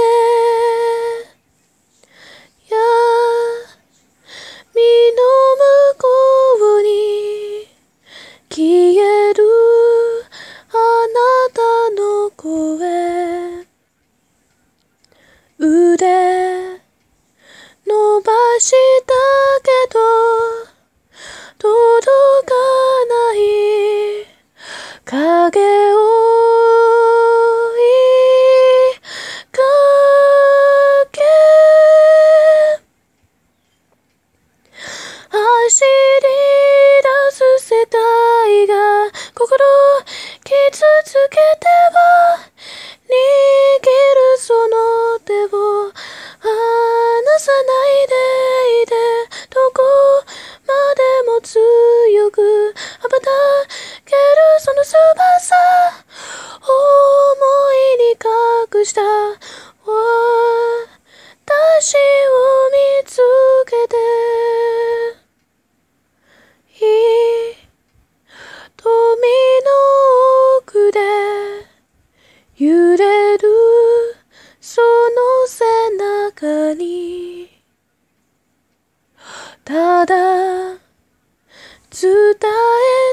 闇の向こうに消えるあなたの声、腕伸ばしたけど届かない影を追いかけ、走り出す世界が心傷つけては握るその手を離さないでいて、どこまでも強く羽ばたけるその翼、思いに隠した私を見つけて、瞳の奥で揺れるその背中にただ伝え